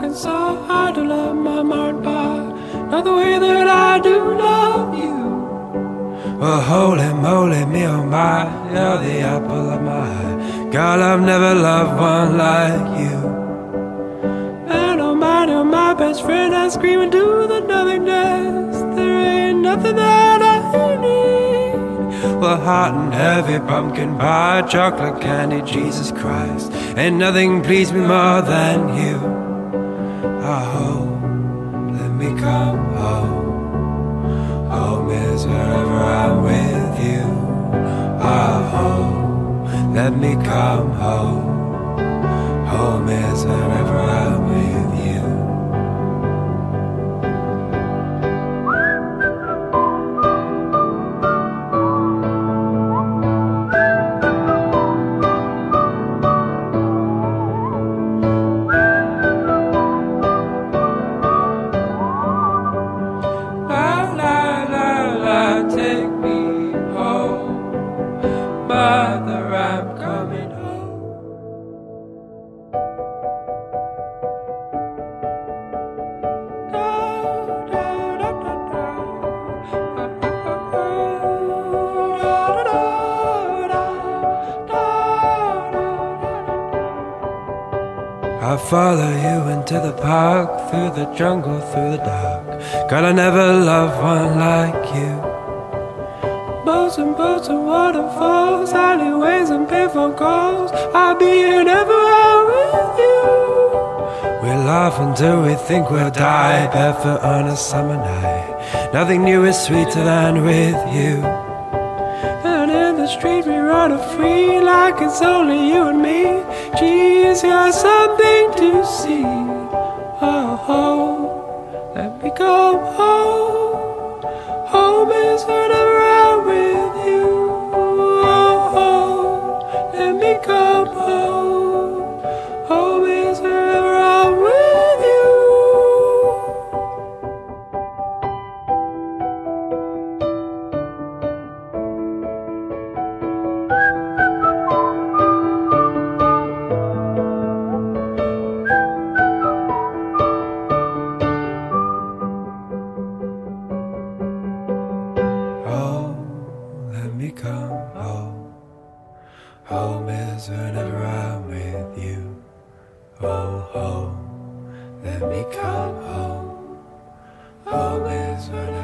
it's so hard to love my marked by, not the way that I do love you. Well, holy moly, me oh my, you're the apple of my eye. God, I've never loved one like you. And oh my, you're my best friend, I scream into the nothingness. There ain't nothing that I need. Well, hot and heavy pumpkin pie, chocolate candy, Jesus Christ, ain't nothing pleased me more than you. Oh, let me come home. Home is wherever I'm with you. Oh, let me come home. Home is wherever I'm with you. La la la la, take me home, mother, I'm coming home. I follow you into the park, through the jungle, through the dark. God, I never loved one like you. Boats and boats and waterfalls, alleyways and payphone calls, I'll be here everywhere with you. We laugh until we think we'll die, barefoot on a summer night. Nothing new is sweeter than with you. And in the street we run free, like it's only you and me. Geez, you're something to see. Oh, oh, let me come home. Home is whenever I'm with you. Oh, oh, let me come home. Home is wherever I'm with you. Let me come home. Home is whenever I'm with you. Oh, home, let me come home. Home is whenever